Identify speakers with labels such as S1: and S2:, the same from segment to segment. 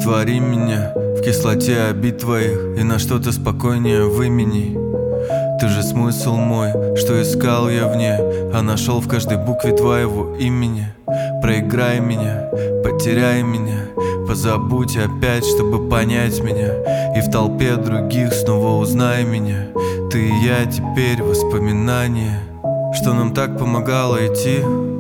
S1: Раствори меня в кислоте обид твоих и на что-то спокойнее вымени. Ты же смысл мой, что искал я вне, а нашел в каждой букве твоего имени. Проиграй меня, потеряй меня, позабудь опять, чтобы понять меня, и в толпе других снова узнай меня. Ты и я теперь воспоминания, что нам так помогало идти.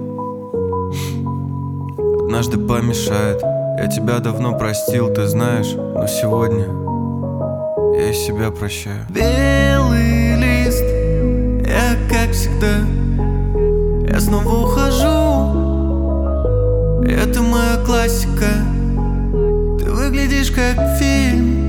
S1: Однажды помешает. Я тебя давно простил, ты знаешь, но сегодня я и себя прощаю.
S2: Белый лист, я как всегда, я снова ухожу. Это моя классика. Ты выглядишь как фильм,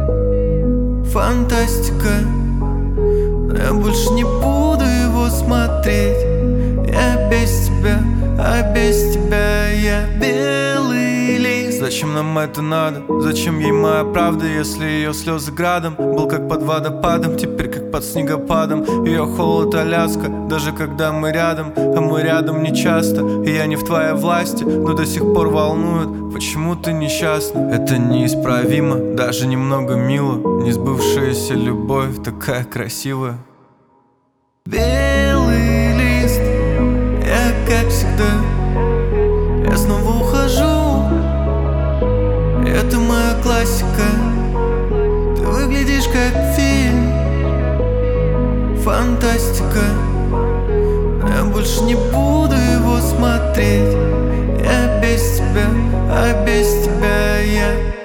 S2: фантастика, но я больше не буду его смотреть. Я без тебя, а без тебя я белый лист.
S1: Зачем нам это надо? Зачем ей моя правда, если ее слезы градом? Был как под водопадом, теперь как под снегопадом. Ее холод Аляска, даже когда мы рядом. А мы рядом не часто, и я не в твоей власти, но до сих пор волнует, почему ты несчастна. Это неисправимо, даже немного мило. Несбывшаяся любовь такая красивая.
S2: Белый лист, я как всегда, я снова ухожу. Это моя классика. Ты выглядишь как фильм, фантастика, но я больше не буду его смотреть. Я без тебя, а без тебя я